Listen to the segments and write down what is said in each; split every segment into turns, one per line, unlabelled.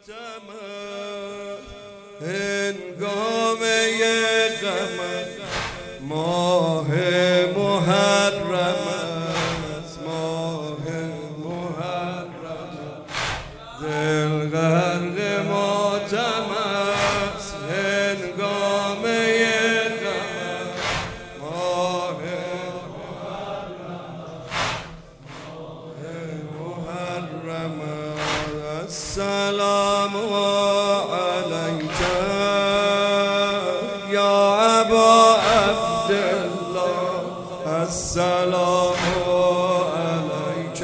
هنگامه غم ماه محرم است، ماه محرم دل غرق ماتم است. هنگامه غم ماه محرم است. السلام علیک یا ابا عبدالله، السلام علیک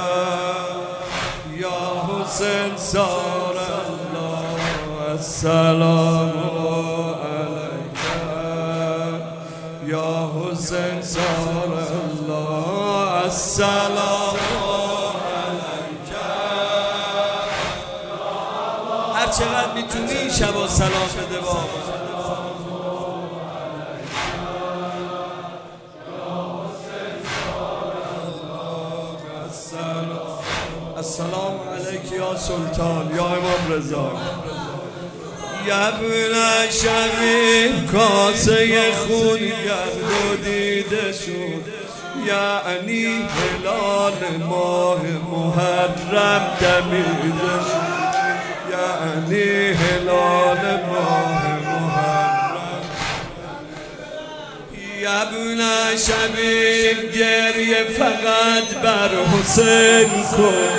یا حسین صار الله، السلام علیک یا حسین صار الله، السلام علیک. هر چقدر میتونی شبا سلام بده بابا. السلام علیک یا سلطان یا امام رضا. یا ابن شبیب کاسه خون گرد و دیده شد، یعنی هلال ماه محرم دمیده شد، یعنی هلال ماه محرم. یا ابن شبیب گریه فقط بر حسین کن،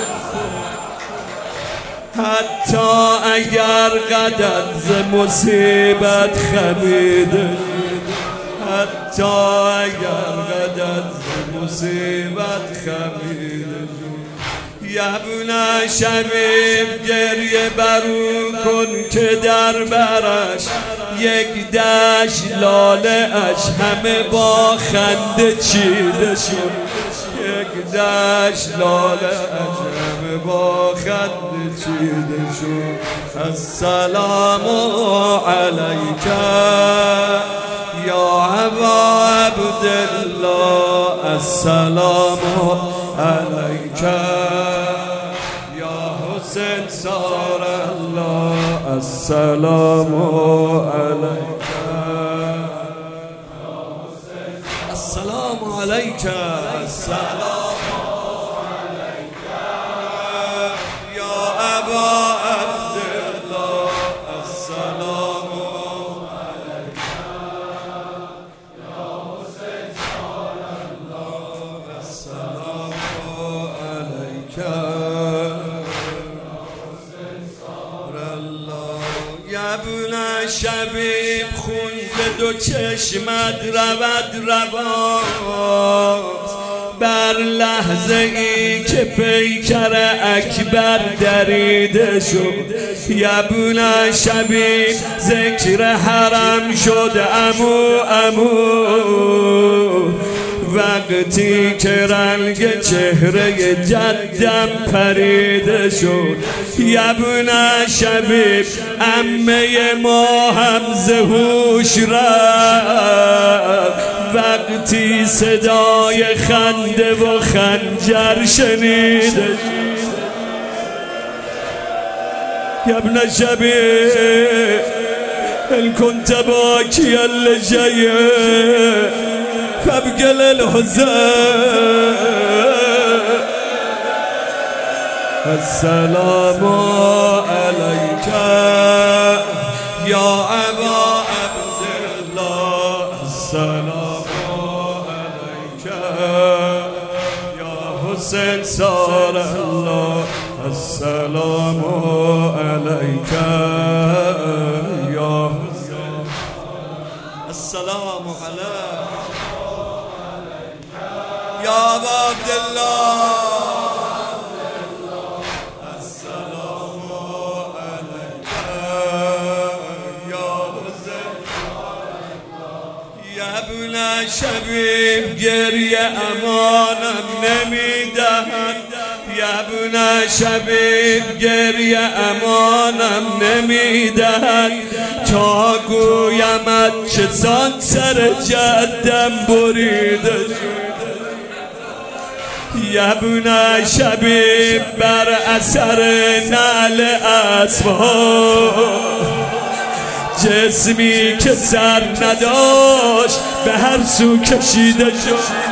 حتی اگر قدر ز مصیبت خمیده، حتی اگر قدر ز مصیبت خمیده. یا ابن شبیب گریه برو کن که در برش یک دشت لاله اش همه با خنده چیده شد، یک دشت لاله اش همه با خنده چیده شد. السلام علیک یا ابا عبدالله، السلام علیک یا حسین صار الله، السلام علیک السلام علیک السلام علیک یا ابا عبدالله، السلام علیک یا حسین صار الله، السلام علیک یا ابن شبیب خون به دو چشمت رود رواست، بر لحظه ای که پیکر اکبر دریده شد. یا ابن شبیب ذکر حرم شد امو امو، وقتی که رنگ چهره جدم پریده شد. یا ابن شبیب عمه ما هم ز هوش رفت، وقتی صدای خنده و خنجر شنیده. یا ابن شبیب هل كنت باكيا لجي فابقل الحزن. السلام عليك يا أبا عبدالله، السلام عليك يا حسين صار الله، السلام عليك يا حسين، السلام عليك يا أبا عبدالله، السلام عليك يا حسين. يا ابن شبیب گریه امانم نمیدهد، یا ابن شبیب گریه امانم نمیدهد، تا گویمت چه سان سر جدم بریده شد. یبونه شبی بر اثر نعل اسباب جسمی که سر نداشت به هر سو کشیده شد